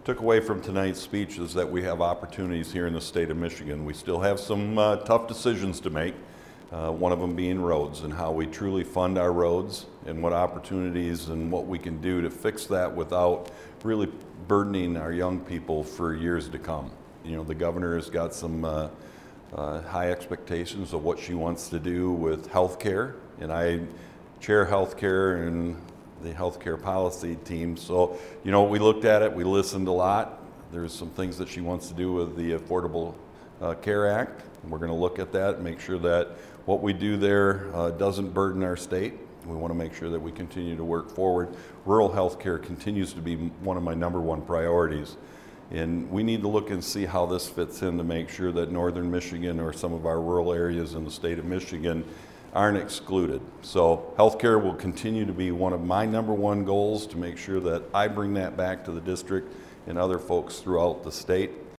took away from tonight's speech is that we have opportunities here in the state of Michigan. We still have some tough decisions to make, one of them being roads and how we truly fund our roads and what opportunities and what we can do to fix that without really burdening our young people for years to come. You know, the governor has got some high expectations of what she wants to do with health care, and I chair health care and the healthcare policy team. So, you know, we looked at it, we listened a lot. There's some things that she wants to do with the Affordable Care Act. We're going to look at that and make sure that what we do there doesn't burden our state. We want to make sure that we continue to work forward. Rural health care continues to be one of my #1 priorities. And we need to look and see how this fits in to make sure that northern Michigan or some of our rural areas in the state of Michigan aren't excluded. So healthcare will continue to be one of my #1 goals to make sure that I bring that back to the district and other folks throughout the state.